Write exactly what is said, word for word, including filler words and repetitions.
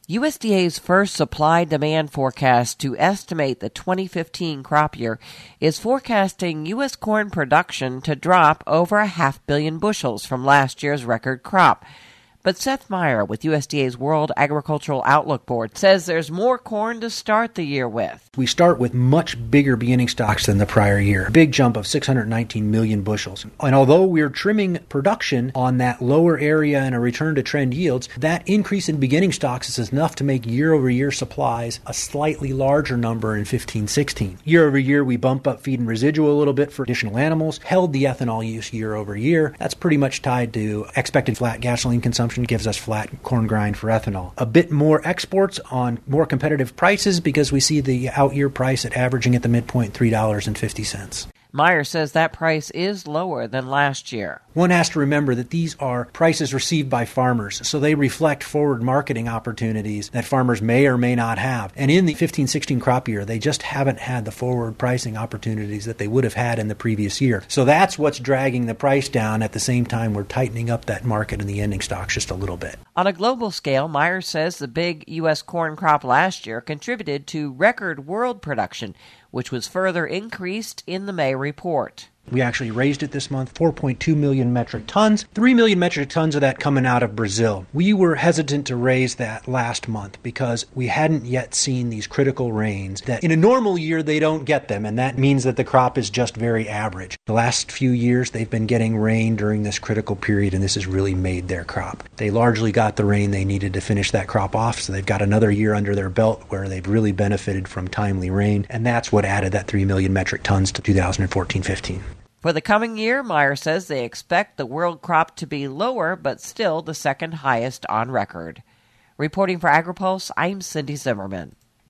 U S D A's first supply-demand forecast to estimate the twenty fifteen crop year is forecasting U S corn production to drop over a half billion bushels from last year's record crop. But Seth Meyer with U S D A's World Agricultural Outlook Board says there's more corn to start the year with. We start with much bigger beginning stocks than the prior year, a big jump of six hundred nineteen million bushels. And although we're trimming production on that lower area and a return to trend yields, that increase in beginning stocks is enough to make year-over-year supplies a slightly larger number in fifteen sixteen. Year-over-year, we bump up feed and residual a little bit for additional animals, held the ethanol use year-over-year. That's pretty much tied to expected flat gasoline consumption, gives us flat corn grind for ethanol. A bit more exports on more competitive prices because we see the out-year price at averaging at the midpoint three dollars and fifty cents. Meyer says that price is lower than last year. One has to remember that these are prices received by farmers, so they reflect forward marketing opportunities that farmers may or may not have. And in the fifteen sixteen crop year, they just haven't had the forward pricing opportunities that they would have had in the previous year. So that's what's dragging the price down. At the same time, we're tightening up that market in the ending stocks just a little bit. On a global scale, Meyer says the big U S corn crop last year contributed to record world production, which was further increased in the May report. We actually raised it this month, four point two million metric tons, three million metric tons of that coming out of Brazil. We were hesitant to raise that last month because we hadn't yet seen these critical rains that in a normal year they don't get them, and that means that the crop is just very average. The last few years they've been getting rain during this critical period, and this has really made their crop. They largely got the rain they needed to finish that crop off, so they've got another year under their belt where they've really benefited from timely rain, and that's what added that three million metric tons to two thousand fourteen fifteen. For the coming year, Meyer says they expect the world crop to be lower, but still the second highest on record. Reporting for AgriPulse, I'm Cindy Zimmerman.